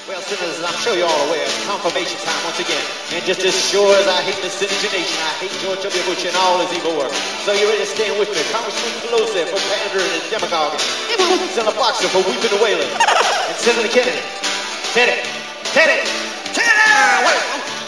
Well, sinners, as I'm sure you're all aware, it's confirmation time once again. And just as sure as I hate the Senator Nation, I hate George W. Bush and all his evil work. So you ready to stand with me? Congressman Pelosi for pandering and demagoguing. Senator Boxer for weeping and wailing. And Senator Kennedy. Teddy! Wait!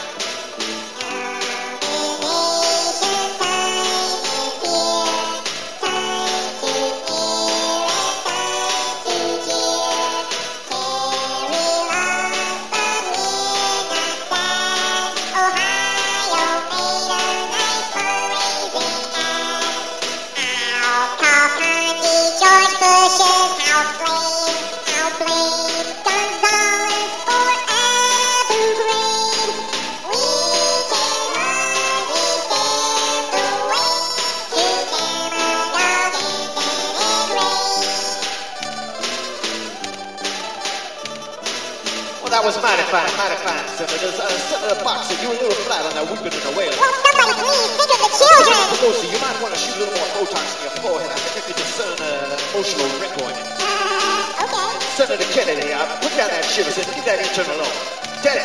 That was mighty fine, Senators. Senator Boxer, you a little flat on that whooping and the wailing. Well, somebody please think of the children. Pelosi, you might want to shoot a little more Botox in your forehead. I think I could discern an emotional wrinkle in it. Okay. Senator Kennedy, put down that shiver, and leave that intern alone. Teddy!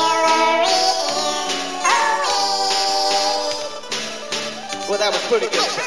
Well, that was pretty good.